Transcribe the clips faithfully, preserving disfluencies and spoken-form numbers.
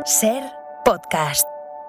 Ser podcast.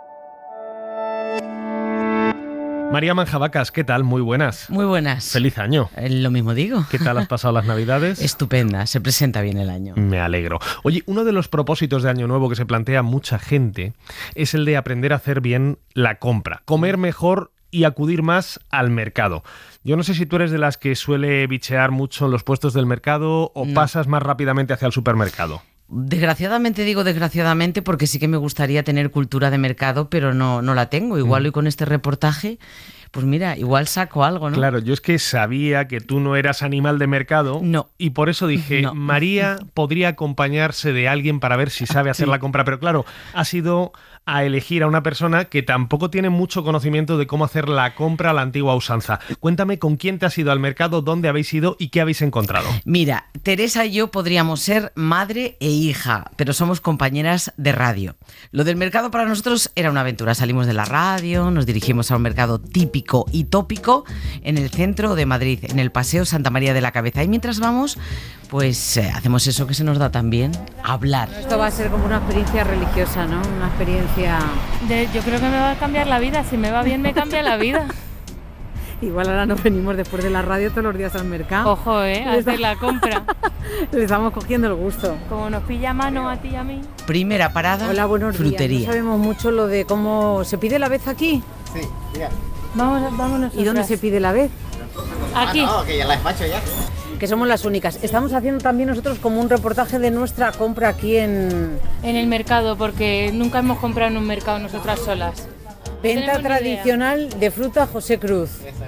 María Manjabacas, ¿qué tal? Muy buenas. Muy buenas. Feliz año. Eh, Lo mismo digo. ¿Qué tal has pasado las Navidades? Estupenda, se presenta bien el año. Me alegro. Oye, uno de los propósitos de Año Nuevo que se plantea mucha gente es el de aprender a hacer bien la compra, comer mejor y acudir más al mercado. Yo no sé si tú eres de las que suele bichear mucho en los puestos del mercado o No. pasas más rápidamente hacia el supermercado. Desgraciadamente digo desgraciadamente porque sí que me gustaría tener cultura de mercado, pero no, no la tengo. Igual Mm. hoy con este reportaje, pues mira, igual saco algo, ¿no? Claro, yo es que sabía que tú no eras animal de mercado. No. Y por eso dije, No. María podría acompañarse de alguien para ver si sabe hacer Sí. la compra. Pero claro, ha sido a elegir a una persona que tampoco tiene mucho conocimiento de cómo hacer la compra a la antigua usanza. Cuéntame con quién te has ido al mercado, dónde habéis ido y qué habéis encontrado. Mira, Teresa y yo podríamos ser madre e hija, pero somos compañeras de radio. Lo del mercado para nosotros era una aventura. Salimos de la radio, nos dirigimos a un mercado típico y tópico en el centro de Madrid, en el Paseo Santa María de la Cabeza. Y mientras vamos, pues eh, hacemos eso que se nos da tan bien, hablar. Esto va a ser como una experiencia religiosa, ¿no? Una experiencia... De- yo creo que me va a cambiar la vida. Si me va bien, me cambia la vida. Igual ahora nos venimos después de la radio todos los días al mercado. Ojo, ¿eh? A hacer la compra. Le estamos cogiendo el gusto. Como nos pilla a mano a ti y a mí. Primera parada, Hola, buenos días. frutería. No sabemos mucho lo de cómo... ¿Se pide la vez aquí? Sí, ya. Vamos, vámonos. ¿Y dónde se pide la vez? Aquí. Ah, no, que ya la despacho ya. Que somos las únicas. Estamos haciendo también nosotros como un reportaje de nuestra compra aquí en... En el mercado, porque nunca hemos comprado en un mercado nosotras solas. Venta Tenemos ni tradicional de fruta José Cruz.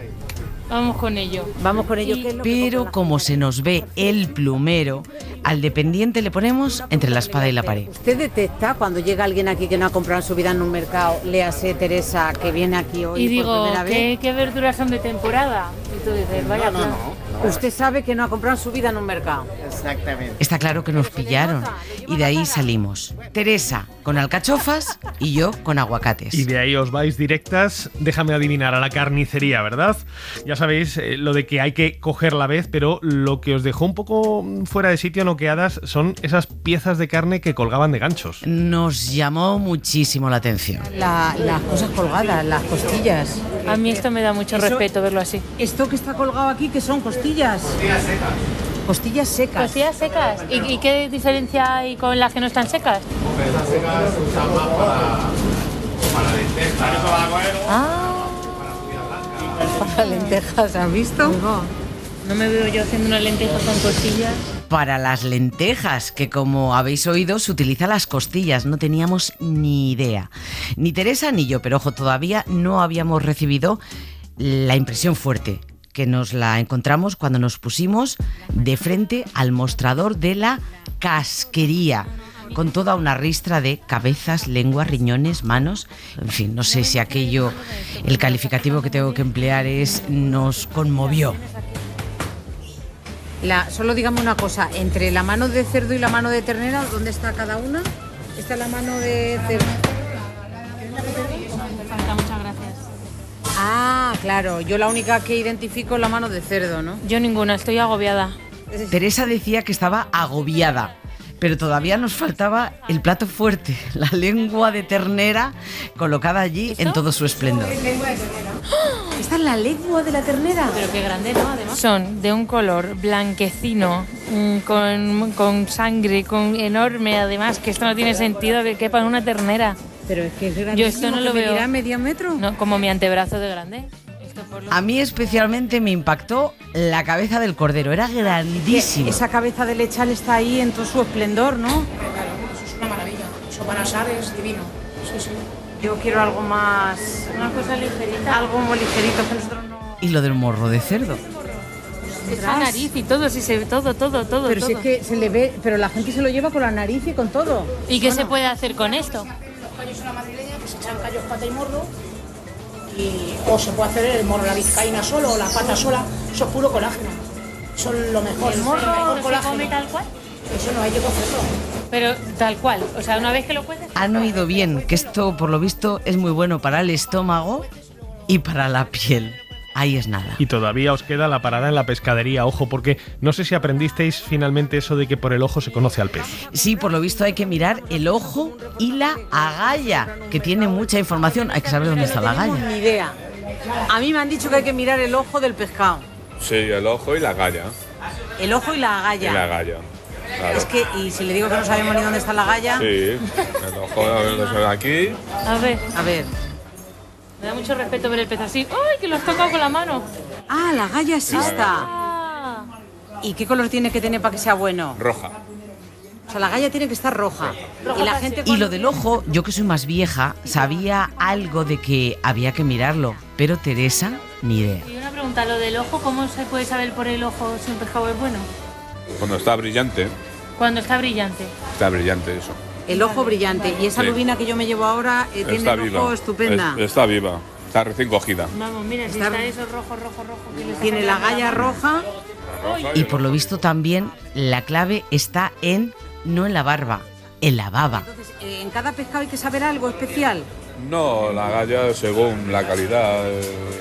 Vamos con ello. Vamos con ello. Y- ¿Qué es lo que Pero compra la como gente? se nos ve el plumero, al dependiente le ponemos entre la espada y la pared. ¿Usted detecta cuando llega alguien aquí que no ha comprado en su vida en un mercado, léase Teresa, que viene aquí hoy Y por digo, primera vez? ¿qué, ¿qué verduras son de temporada? Y tú dices, vaya, No, no, plan. no. Usted sabe que no ha comprado en su vida en un mercado. Exactamente. Está claro que nos pillaron y de ahí salimos. Teresa con alcachofas y yo con aguacates. Y de ahí os vais directas, déjame adivinar, a la carnicería, ¿verdad? Ya sabéis eh, lo de que hay que coger la vez, pero lo que os dejó un poco fuera de sitio, noqueadas, son esas piezas de carne que colgaban de ganchos. Nos llamó muchísimo la atención. La- las cosas colgadas, las costillas. A mí esto me da mucho Eso- respeto verlo así. Esto que está colgado aquí, que son costillas. Costillas secas. Costillas secas. ¿Y, ¿Y qué diferencia hay con las que no están secas? Ah, Para lentejas, ¿has visto? no me veo yo haciendo una lenteja con costillas. Para las lentejas, que como habéis oído, se utiliza las costillas. No teníamos ni idea. Ni Teresa ni yo, pero ojo, todavía no habíamos recibido la impresión fuerte, que nos la encontramos cuando nos pusimos de frente al mostrador de la casquería, con toda una ristra de cabezas, lenguas, riñones, manos. En fin, no sé si aquello, el calificativo que tengo que emplear es nos conmovió. La, solo digamos una cosa, entre la mano de cerdo y la mano de ternera, ¿dónde está cada una? Esta es la mano de cerdo. Me falta, muchas gracias. Ah, claro, yo la única que identifico es la mano de cerdo, ¿no? Yo ninguna, estoy agobiada. Teresa decía que estaba agobiada, pero todavía nos faltaba el plato fuerte, la lengua de ternera colocada allí en todo su esplendor. ¿Esta es la lengua de la ternera? Pero qué grande, ¿no? Además. Son de un color blanquecino, mm, con, con sangre, con enorme, además, que esto no tiene sentido que quepa en una ternera. Pero es que es grandísimo, Yo esto no que lo veo. medirá medio metro. No, como mi antebrazo de grande. Esto por lo- A mí especialmente me impactó la cabeza del cordero, era grandísima. Esa cabeza de lechal está ahí en todo su esplendor, ¿no? Claro, eso es una maravilla. Eso para asar es divino. Sí, sí. Yo quiero algo más... Una cosa ligerita. Algo muy ligerito que nosotros no... Y lo del morro de cerdo. Esa nariz y todo, sí se ve todo, todo, todo. Pero si todo. es que se le ve... Pero la gente se lo lleva con la nariz y con todo. ¿Y qué se puede hacer con esto? Los callos a la madrileña, que se echan callos, pata y morro. Y, o se puede hacer el morro, la vizcaína solo o la pata sola. Eso es puro colágeno. Son lo mejor. ¿El el morro mejor se colágeno. come tal cual? Eso no hay que cocerlo. Pero tal cual, o sea, una vez que lo cueces... Han oído bien que esto, por lo visto, es muy bueno para el estómago y para la piel. ahí es nada. Y todavía os queda la parada en la pescadería, ojo, porque no sé si aprendisteis finalmente eso de que por el ojo se conoce al pez. Sí, por lo visto hay que mirar el ojo y la agalla, que tiene mucha información. Hay que saber dónde está la No tenemos agalla. ni idea. A mí me han dicho que hay que mirar el ojo del pescado. Sí, el ojo y la galla. El ojo y la agalla. Y la galla. Claro. Es que, y si le digo que no sabemos ni dónde está la galla. Sí, el ojo lo se ve aquí. A ver, A ver. me da mucho respeto ver el pez así. ¡Ay, que lo has tocado con la mano! Ah, la galla sí está. Ah, ¿Y qué color tiene que tener para que sea bueno? Roja. O sea, la galla tiene que estar roja. Y la gente Y lo del ojo, yo que soy más vieja, sabía algo de que había que mirarlo, pero Teresa, ni idea. y una pregunta, lo del ojo, ¿cómo se puede saber por el ojo si un pescado es bueno? Cuando está brillante, Cuando está brillante. está brillante eso. El ojo brillante. Y esa Sí. lubina que yo me llevo ahora eh, tiene Está el viva. ojo estupenda. Es- está viva. Está recién cogida. Vamos, mira, si Está- está eso rojo, rojo, rojo. que le está Tiene la sacando galla mano. roja. Roja Y por lo visto también la clave está en, no en la barba, en la baba. Entonces, eh, en cada pescado hay que saber algo especial. No, la galla según la calidad. eh,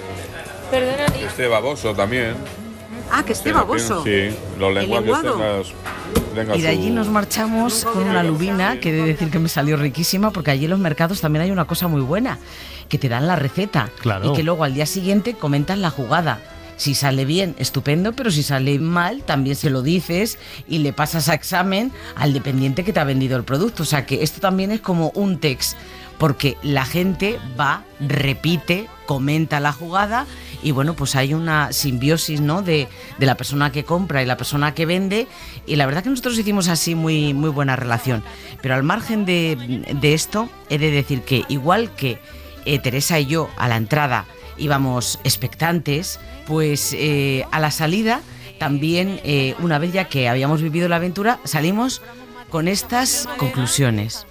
Perdona, y- Esté baboso también. Ah, que esté baboso. Sí, los lenguajes lenguado? tengas, tenga Y de allí su- nos marchamos con una lubina, que he de decir que me salió riquísima, porque allí en los mercados también hay una cosa muy buena, que te dan la receta Claro. y que luego al día siguiente comentan la jugada. Si sale bien, estupendo, pero si sale mal, también se lo dices y le pasas a examen al dependiente que te ha vendido el producto. O sea que esto también es como un text, porque la gente va, repite, comenta la jugada y bueno, pues hay una simbiosis, ¿no?, de, de la persona que compra y la persona que vende, y la verdad que nosotros hicimos así muy, muy buena relación. Pero al margen de, de esto, he de decir que igual que eh, Teresa y yo a la entrada íbamos expectantes, pues eh, a la salida también, eh, una vez ya que habíamos vivido la aventura, salimos con estas conclusiones.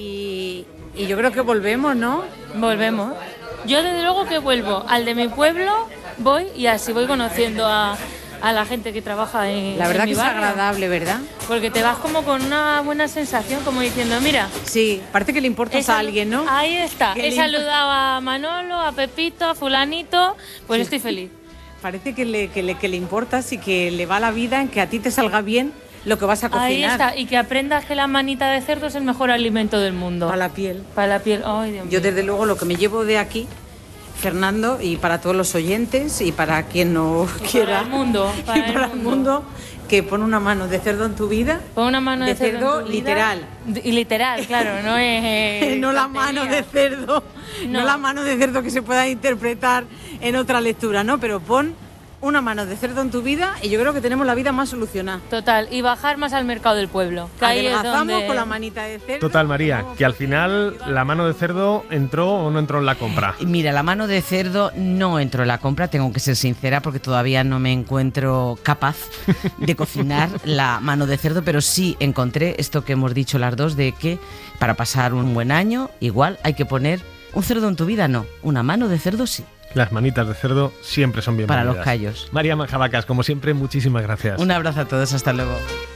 Y, y yo creo que volvemos, ¿no? Volvemos. Yo desde luego que vuelvo al de mi pueblo, voy y así voy conociendo a, a la gente que trabaja en, La verdad en que mi es barrio. agradable, ¿verdad? Porque te vas como con una buena sensación, como diciendo, mira, Sí, parece que le importas he a salu- alguien, ¿no? Ahí está, Que he le- saludado a Manolo, a Pepito, a fulanito, pues Sí. estoy feliz. Parece que le, que, le, que le importas y que le va la vida en que a ti te salga bien lo que vas a cocinar. Ahí está, y que aprendas que la manita de cerdo es el mejor alimento del mundo. Para la piel. Para la piel, ay Dios mío. Yo desde luego lo que me llevo de aquí, Fernando, y para todos los oyentes y para quien no Y quiera, para el mundo, para y el para el mundo. mundo, que pone una mano de cerdo en tu vida. Pon una mano de, de cerdo en tu vida. literal. Y literal, claro, no es... eh, no la tontería. mano de cerdo, no. No. la mano de cerdo que se pueda interpretar en otra lectura, ¿no? Pero pon una mano de cerdo en tu vida y yo creo que tenemos la vida más solucionada. Total, y bajar más al mercado del pueblo. Que ahí es Adelgazamos donde... con la manita de cerdo. Total, María, que al final la mano de cerdo entró o no entró en la compra. Y mira, la mano de cerdo no entró en la compra, tengo que ser sincera, porque todavía no me encuentro capaz de cocinar la mano de cerdo, pero sí encontré esto que hemos dicho las dos, de que para pasar un buen año, igual hay que poner un cerdo en tu vida, no, una mano de cerdo sí. Las manitas de cerdo siempre son Para bienvenidas. los callos. María Manjabacas, como siempre, muchísimas gracias. Un abrazo a todos, hasta luego.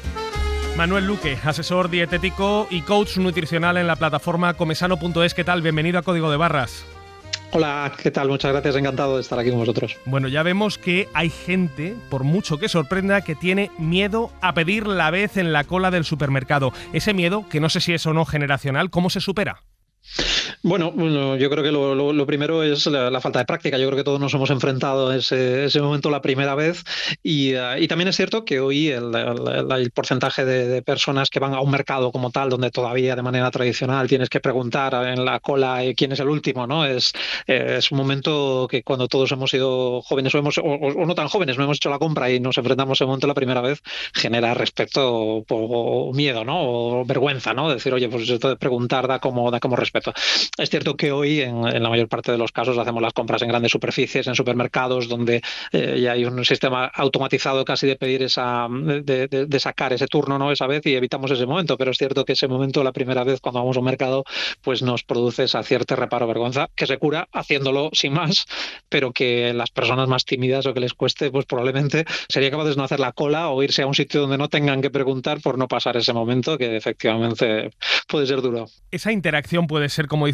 Manuel Luque, asesor dietético y coach nutricional en la plataforma comesano punto es. ¿Qué tal? Bienvenido a Código de Barras. Hola, ¿qué tal? Muchas gracias, encantado de estar aquí con vosotros. Bueno, ya vemos que hay gente, por mucho que sorprenda, que tiene miedo a pedir la vez en la cola del supermercado. Ese miedo, que no sé si es o no generacional, ¿cómo se supera? Bueno, bueno, yo creo que lo, lo, lo primero es la, la falta de práctica. Yo creo que todos nos hemos enfrentado a ese, ese momento la primera vez y, uh, y también es cierto que hoy el, el, el porcentaje de, de personas que van a un mercado como tal, donde todavía de manera tradicional tienes que preguntar en la cola quién es el último, ¿no? Es, es un momento que cuando todos hemos sido jóvenes o, hemos, o, o no tan jóvenes, no hemos hecho la compra y nos enfrentamos a ese momento la primera vez, genera respeto o miedo, ¿no? O vergüenza, ¿no? Decir, oye, pues esto de preguntar da como, da como respeto. Es cierto que hoy en, en la mayor parte de los casos hacemos las compras en grandes superficies, en supermercados, donde eh, ya hay un sistema automatizado casi de pedir esa, de, de, de sacar ese turno, ¿no? Esa vez, y evitamos ese momento. Pero es cierto que ese momento, la primera vez cuando vamos a un mercado, pues nos produce esa cierta reparo, vergüenza, que se cura haciéndolo sin más, pero que las personas más tímidas o que les cueste, pues probablemente sería capaces de no hacer la cola o irse a un sitio donde no tengan que preguntar por no pasar ese momento, que efectivamente puede ser duro. Esa interacción puede ser, como dices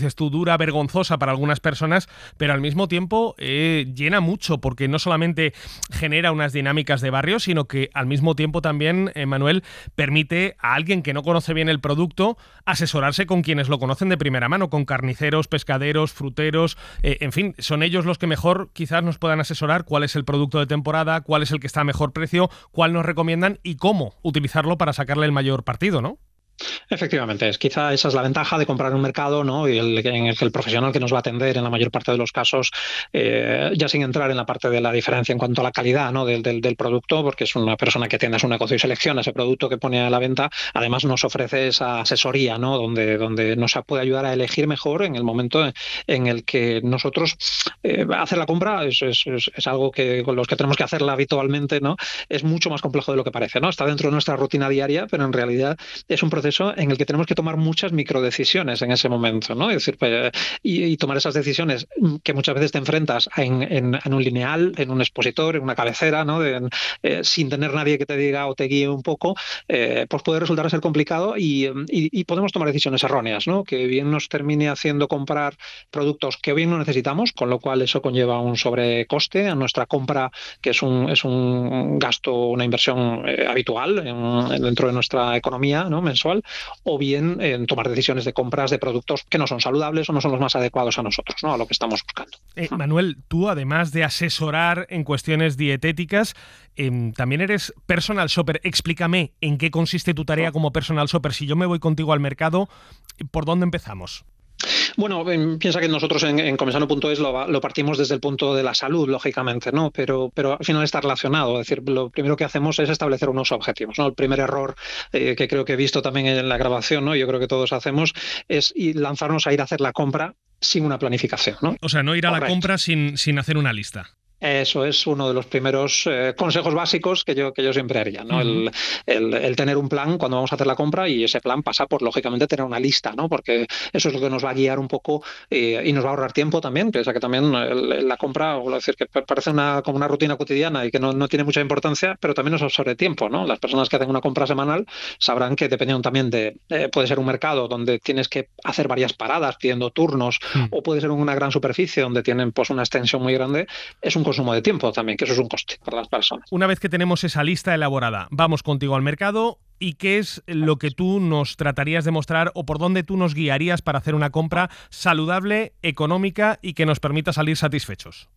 dices tú, dura, vergonzosa para algunas personas, pero al mismo tiempo eh, llena mucho, porque no solamente genera unas dinámicas de barrio, sino que al mismo tiempo también, eh, Manuel, permite a alguien que no conoce bien el producto asesorarse con quienes lo conocen de primera mano, con carniceros, pescaderos, fruteros, eh, en fin, son ellos los que mejor quizás nos puedan asesorar cuál es el producto de temporada, cuál es el que está a mejor precio, cuál nos recomiendan y cómo utilizarlo para sacarle el mayor partido, ¿no? Efectivamente, es, quizá esa es la ventaja de comprar en un mercado, ¿no? Y el, en el que el profesional que nos va a atender en la mayor parte de los casos, eh, ya sin entrar en la parte de la diferencia en cuanto a la calidad, ¿no? del, del, del producto, porque es una persona que tiene su negocio y selecciona ese producto que pone a la venta, además nos ofrece esa asesoría, ¿no? donde, donde nos puede ayudar a elegir mejor en el momento en el que nosotros eh, hacer la compra es, es, es, es algo que con los que tenemos que hacerla habitualmente, ¿no? Es mucho más complejo de lo que parece, ¿no? Está dentro de nuestra rutina diaria, pero en realidad es un proceso en el que tenemos que tomar muchas microdecisiones en ese momento, ¿no? Es decir, pues, y, y tomar esas decisiones que muchas veces te enfrentas en, en, en un lineal, en un expositor, en una cabecera, ¿no? De, eh, sin tener nadie que te diga o te guíe un poco, eh, pues puede resultar ser complicado y, y, y podemos tomar decisiones erróneas, ¿no? Que bien nos termine haciendo comprar productos que bien no necesitamos, con lo cual eso conlleva un sobrecoste a nuestra compra, que es un, es un gasto, una inversión eh, habitual en, dentro de nuestra economía, ¿no? Mensual, o bien en tomar decisiones de compras de productos que no son saludables o no son los más adecuados a nosotros, ¿no? A lo que estamos buscando. Eh, Manuel, tú además de asesorar en cuestiones dietéticas, eh, también eres personal shopper. Explícame en qué consiste tu tarea como personal shopper. Si yo me voy contigo al mercado, ¿por dónde empezamos? Bueno, piensa que nosotros en, en comensano punto es lo, lo partimos desde el punto de la salud, lógicamente, ¿no? Pero, pero al final está relacionado. Es decir, lo primero que hacemos es establecer unos objetivos, ¿no? El primer error eh, que creo que he visto también en la grabación, ¿no? Yo creo que todos hacemos, es lanzarnos a ir a hacer la compra sin una planificación, ¿no? O sea, no ir a Correcto. la compra sin, sin hacer una lista. Eso es uno de los primeros eh, consejos básicos que yo, que yo siempre haría, ¿no? Uh-huh. el, el, el tener un plan cuando vamos a hacer la compra, y ese plan pasa por, lógicamente, tener una lista, ¿no? Porque eso es lo que nos va a guiar un poco eh, y nos va a ahorrar tiempo también. Piensa que también el, la compra, o decir, que parece una, como una rutina cotidiana y que no, no tiene mucha importancia, pero también nos absorbe tiempo, ¿no? Las personas que hacen una compra semanal sabrán que dependiendo también de, eh, puede ser un mercado donde tienes que hacer varias paradas pidiendo turnos, uh-huh. o puede ser una gran superficie donde tienen pues una extensión muy grande, es un consumo de tiempo también, que eso es un coste para las personas. Una vez que tenemos esa lista elaborada, vamos contigo al mercado, ¿y qué es lo que tú nos tratarías de mostrar o por dónde tú nos guiarías para hacer una compra saludable, económica y que nos permita salir satisfechos?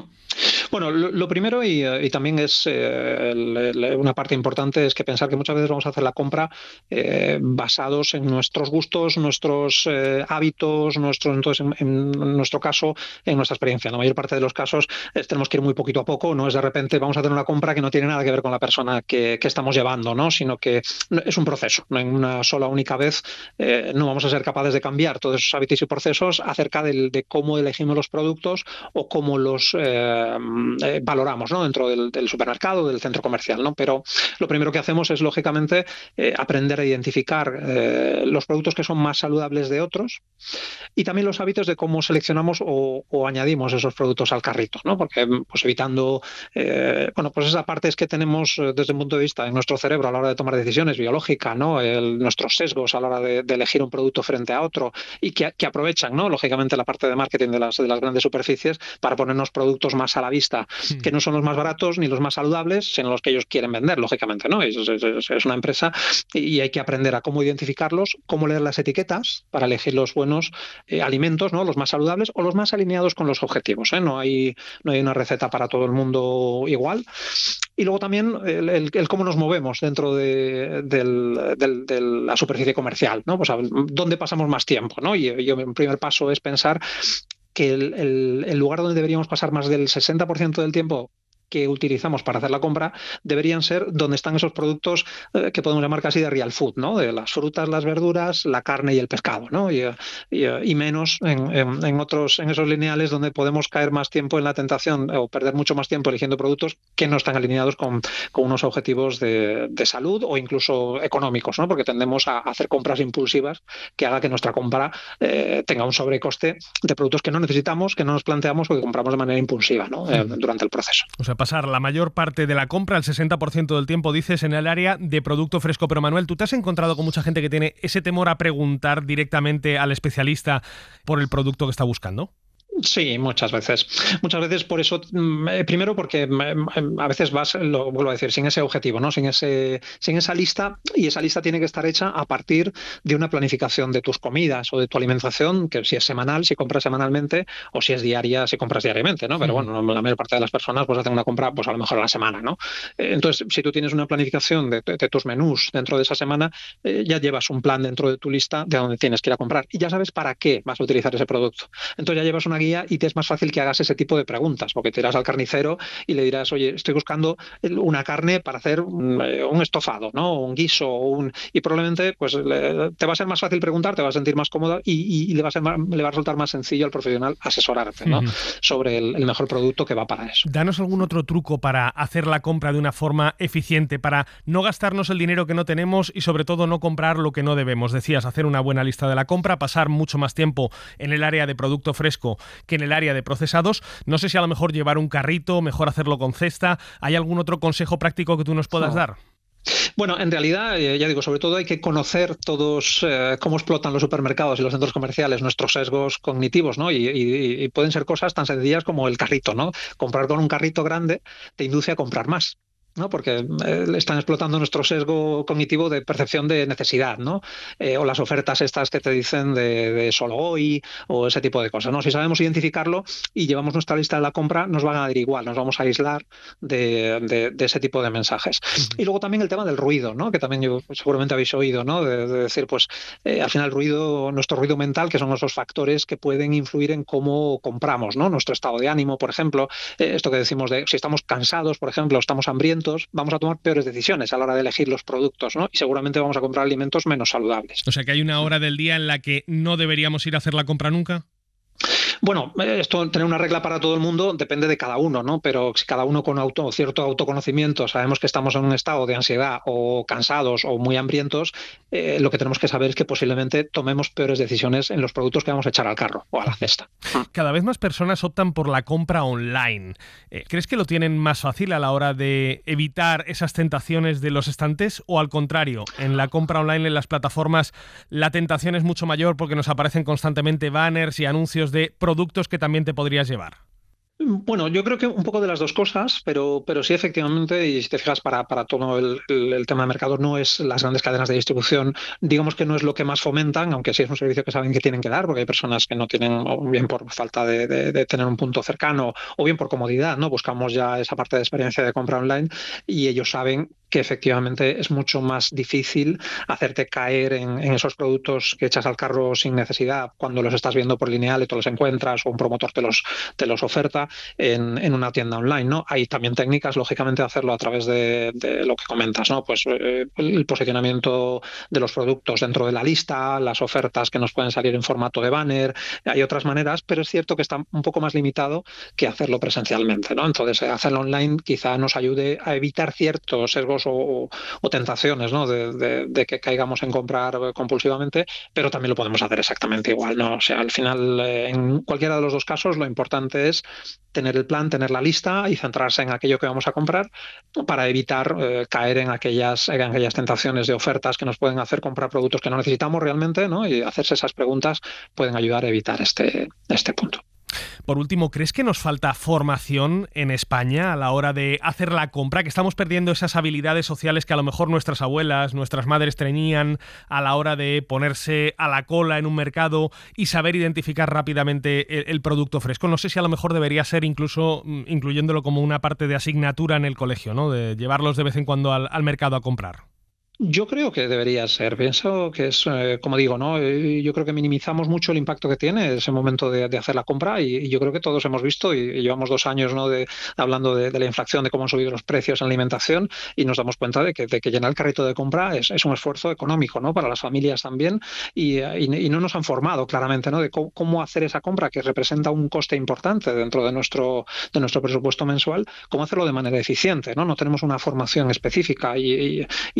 Bueno, lo, lo primero y, y también es eh, el, el, una parte importante es que pensar que muchas veces vamos a hacer la compra eh, basados en nuestros gustos, nuestros eh, hábitos, nuestro, entonces en, en nuestro caso, en nuestra experiencia. En la mayor parte de los casos eh, tenemos que ir muy poquito a poco, no es de repente vamos a hacer una compra que no tiene nada que ver con la persona que, que estamos llevando, ¿no? Sino que es un proceso, no en una sola única vez eh, no vamos a ser capaces de cambiar todos esos hábitos y procesos acerca del, de cómo elegimos los productos o cómo los eh, eh, valoramos, ¿no? Dentro del, del supermercado, del centro comercial, ¿no? Pero lo primero que hacemos es, lógicamente, eh, aprender a identificar eh, los productos que son más saludables de otros y también los hábitos de cómo seleccionamos o, o añadimos esos productos al carrito, ¿no? Porque pues evitando, eh, bueno, pues esa parte es que tenemos desde un punto de vista en nuestro cerebro a la hora de tomar decisiones, biológica, ¿no? El, nuestros sesgos a la hora de, de elegir un producto frente a otro y que, que aprovechan, ¿no? Lógicamente la parte de marketing de las, de las grandes superficies para ponernos productos más a la vista, sí. que no son los más baratos ni los más saludables, sino los que ellos quieren vender, lógicamente, ¿no? Es, es, es una empresa y hay que aprender a cómo identificarlos, cómo leer las etiquetas para elegir los buenos eh, alimentos, ¿no? Los más saludables o los más alineados con los objetivos, ¿eh? No hay, no hay una receta para todo el mundo igual. Y luego también el, el, el cómo nos movemos dentro de, del, del, de la superficie comercial, ¿no? Pues a ver, ¿dónde pasamos más tiempo, ¿no? Y yo, un primer paso es pensar que el, el, el lugar donde deberíamos pasar más del sesenta por ciento del tiempo que utilizamos para hacer la compra deberían ser donde están esos productos eh, que podemos llamar casi de real food, ¿no? De las frutas, las verduras, la carne y el pescado, ¿no? Y, y, y menos en, en, en otros, en esos lineales donde podemos caer más tiempo en la tentación o perder mucho más tiempo eligiendo productos que no están alineados con, con unos objetivos de, de salud o incluso económicos, ¿no? Porque tendemos a hacer compras impulsivas que haga que nuestra compra eh, tenga un sobrecoste de productos que no necesitamos, que no nos planteamos o que compramos de manera impulsiva, ¿no? Eh, durante el proceso. O sea, Bueno, pasar la mayor parte de la compra, el sesenta por ciento del tiempo, dices, en el área de producto fresco. Pero Manuel, ¿tú te has encontrado con mucha gente que tiene ese temor a preguntar directamente al especialista por el producto que está buscando? Sí, muchas veces. Muchas veces por eso, primero porque a veces vas, lo vuelvo a decir, sin ese objetivo, ¿no? Sin ese, sin esa lista, y esa lista tiene que estar hecha a partir de una planificación de tus comidas o de tu alimentación, que si es semanal, si compras semanalmente, o si es diaria, si compras diariamente, ¿no? Pero bueno, la mayor parte de las personas pues hacen una compra pues a lo mejor a la semana, ¿no? Entonces, si tú tienes una planificación de, de, de tus menús dentro de esa semana, eh, ya llevas un plan dentro de tu lista de dónde tienes que ir a comprar y ya sabes para qué vas a utilizar ese producto. Entonces ya llevas una guía y te es más fácil que hagas ese tipo de preguntas, porque te irás al carnicero y le dirás, oye, estoy buscando una carne para hacer un, un estofado, ¿no? Un guiso, un... y probablemente pues le, te va a ser más fácil preguntar, te vas a sentir más cómoda y, y, y le, va a ser más, le va a resultar más sencillo al profesional asesorarte, ¿no? Uh-huh. Sobre el, el mejor producto que va para eso. Danos algún otro truco para hacer la compra de una forma eficiente, para no gastarnos el dinero que no tenemos y sobre todo no comprar lo que no debemos. Decías, hacer una buena lista de la compra, pasar mucho más tiempo en el área de producto fresco que en el área de procesados. No sé si a lo mejor llevar un carrito, mejor hacerlo con cesta. ¿Hay algún otro consejo práctico que tú nos puedas no. dar? Bueno, en realidad, eh, ya digo, sobre todo hay que conocer todos eh, cómo explotan los supermercados y los centros comerciales, nuestros sesgos cognitivos, ¿no? Y, y, y pueden ser cosas tan sencillas como el carrito, ¿no? Comprar con un carrito grande te induce a comprar más, ¿no? Porque eh, están explotando nuestro sesgo cognitivo de percepción de necesidad, ¿no? Eh, o las ofertas estas que te dicen de, de solo hoy o ese tipo de cosas, ¿no? Si sabemos identificarlo y llevamos nuestra lista de la compra, nos van a dar igual, nos vamos a aislar de, de, de ese tipo de mensajes. Uh-huh. Y luego también el tema del ruido, ¿no? Que también yo, seguramente habéis oído, ¿no? De, de decir, pues eh, al final el ruido, nuestro ruido mental, que son esos factores que pueden influir en cómo compramos, ¿no? Nuestro estado de ánimo, por ejemplo, eh, esto que decimos de si estamos cansados, por ejemplo, estamos hambrientos, vamos a tomar peores decisiones a la hora de elegir los productos, ¿no? Y seguramente vamos a comprar alimentos menos saludables. O sea que hay una hora del día en la que no deberíamos ir a hacer la compra nunca. Bueno, esto, tener una regla para todo el mundo depende de cada uno, ¿no? Pero si cada uno con auto, cierto autoconocimiento sabemos que estamos en un estado de ansiedad o cansados o muy hambrientos, eh, lo que tenemos que saber es que posiblemente tomemos peores decisiones en los productos que vamos a echar al carro o a la cesta. Cada vez más personas optan por la compra online. Eh, ¿Crees que lo tienen más fácil a la hora de evitar esas tentaciones de los estantes o al contrario, en la compra online en las plataformas la tentación es mucho mayor porque nos aparecen constantemente banners y anuncios de productos que también te podrías llevar? Bueno, yo creo que un poco de las dos cosas, pero, pero sí efectivamente, y si te fijas, para, para todo el, el, el tema de mercado no es las grandes cadenas de distribución, digamos que no es lo que más fomentan, aunque sí es un servicio que saben que tienen que dar, porque hay personas que no tienen, o bien por falta de, de, de tener un punto cercano, o bien por comodidad, ¿no? Buscamos ya esa parte de experiencia de compra online y ellos saben que efectivamente es mucho más difícil hacerte caer en, en esos productos que echas al carro sin necesidad cuando los estás viendo por lineal y te los encuentras o un promotor te los, te los oferta en, en una tienda online, ¿no? Hay también técnicas, lógicamente, de hacerlo a través de, de lo que comentas, ¿no? Pues eh, el posicionamiento de los productos dentro de la lista, las ofertas que nos pueden salir en formato de banner, hay otras maneras, pero es cierto que está un poco más limitado que hacerlo presencialmente, ¿no? Entonces, hacerlo online quizá nos ayude a evitar ciertos sesgos O, o tentaciones, ¿no? De, de, de que caigamos en comprar compulsivamente, pero también lo podemos hacer exactamente igual, ¿no? O sea, al final, eh, en cualquiera de los dos casos, lo importante es tener el plan, tener la lista y centrarse en aquello que vamos a comprar para evitar eh, caer en aquellas, en aquellas tentaciones de ofertas que nos pueden hacer comprar productos que no necesitamos realmente, ¿no? Y hacerse esas preguntas pueden ayudar a evitar este, este punto. Por último, ¿crees que nos falta formación en España a la hora de hacer la compra? Que estamos perdiendo esas habilidades sociales que a lo mejor nuestras abuelas, nuestras madres tenían a la hora de ponerse a la cola en un mercado y saber identificar rápidamente el, el producto fresco. No sé si a lo mejor debería ser incluso incluyéndolo como una parte de asignatura en el colegio, ¿no? De llevarlos de vez en cuando al, al mercado a comprar. Yo creo que debería ser. Pienso que es, eh, como digo, ¿no? Eh, yo creo que minimizamos mucho el impacto que tiene ese momento de, de hacer la compra y, y yo creo que todos hemos visto y, y llevamos dos años, ¿no? de, hablando de, de la inflación, de cómo han subido los precios en la alimentación y nos damos cuenta de que, de que llenar el carrito de compra es, es un esfuerzo económico, ¿no? Para las familias también y, y, y no nos han formado claramente, ¿no? De cómo, cómo hacer esa compra que representa un coste importante dentro de nuestro, de nuestro presupuesto mensual, cómo hacerlo de manera eficiente, ¿no? No tenemos una formación específica y, y, y yo creo que es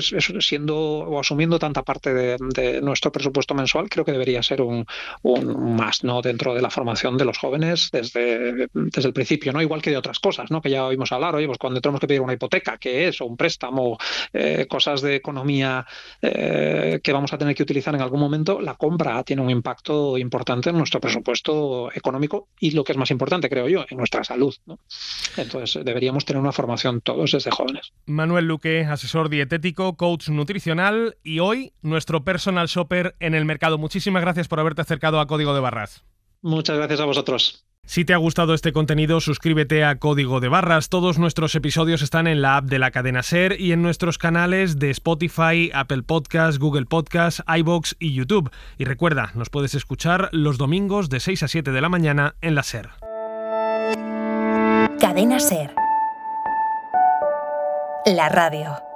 es, es siendo o asumiendo tanta parte de, de nuestro presupuesto mensual, creo que debería ser un, un más, ¿no?, dentro de la formación de los jóvenes desde, desde el principio, ¿no? Igual que de otras cosas, ¿no?, que ya oímos hablar, oye, pues cuando tenemos que pedir una hipoteca, ¿qué es? O un préstamo, eh, cosas de economía eh, que vamos a tener que utilizar en algún momento, la compra tiene un impacto importante en nuestro presupuesto económico y, lo que es más importante, creo yo, en nuestra salud, ¿no? Entonces deberíamos tener una formación todos desde jóvenes. Manuel Luque, asesor dietético, coach nutricional y hoy nuestro personal shopper en el mercado. Muchísimas gracias por haberte acercado a Código de Barras. Muchas gracias a vosotros. Si te ha gustado este contenido, suscríbete a Código de Barras. Todos nuestros episodios están en la app de la cadena SER y en nuestros canales de Spotify, Apple Podcasts, Google Podcasts, iVoox y YouTube. Y recuerda, nos puedes escuchar los domingos de seis a siete de la mañana en la SER. Cadena SER. La radio.